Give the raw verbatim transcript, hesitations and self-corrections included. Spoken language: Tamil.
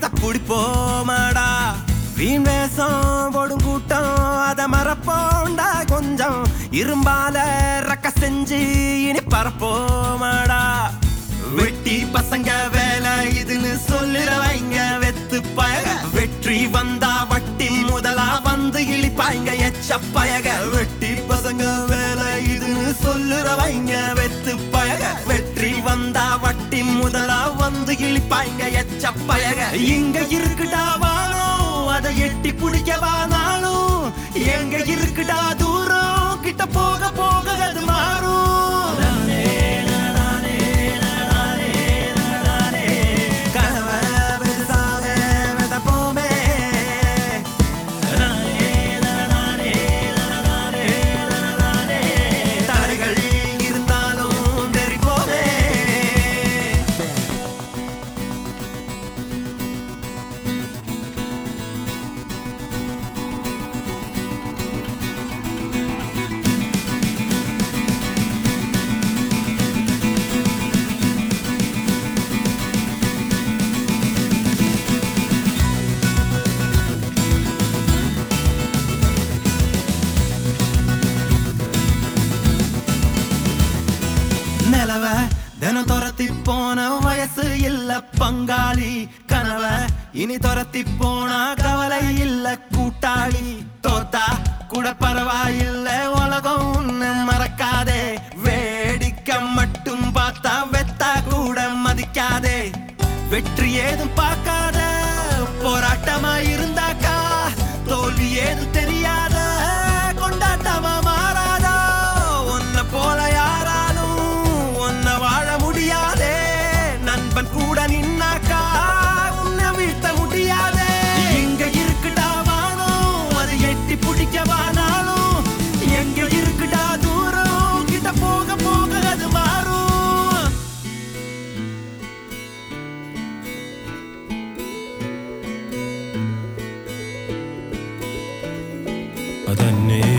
அத குடிப்போமாடா வீண் வேஷம் போடும் கூட்டம் அத மறப்போண்டா கொஞ்சம் இரும்பால ரக்க செஞ்சு இனி பரப்போமாடா வெட்டி பசங்க வேலை இதுன்னு சொல்லுறவைங்க வெத்து பயக வெற்றி வந்தா வட்டி முதலா வந்து இழிப்பாய்ங்க எச்ச பயக வெட்டி பசங்க வேலை இதுன்னு சொல்லுறவைங்க வெத்து பயக வெற்றி வந்தா வட்டி முதலா வந்து இழிப்பாய்ங்க எச்ச பயக இங்க இருக்குடா வாழும் அதை எட்டி பிடிக்கவானாலும் எங்க இருக்குடா தூரம் கிட்ட போக போக அது மாறும் தினம் துரத்தி போன வயசு இல்ல பங்காளி கனவ இனி துரத்தி போனா கவலை இல்ல கூட்டாளி தோத்தா கூட பரவாயில்ல உலகம் ஒண்ணு மறக்காதே வேடிக்கை மட்டும் பார்த்தா வெத்தா கூட மதிக்காதே வெற்றி ஏதும் பார்க்காத போராட்டமா இருந்தாக்கா தோல்வி ஏதும் தெரியாத கொண்டாட்டமா மாறாதா ஒன்ன போல யாராலும் ஒன்ன வாழ முடியாதே நண்பன் கூட நின்னாக்கா உன்னை வீழ்த்த முடியாதே எங்க இருக்குடா வானம் அது எட்டி பிடிக்கவானாலும் எங்க இருக்குடா தூரம் கிட்ட போக போக அது மாறும் அதன்னே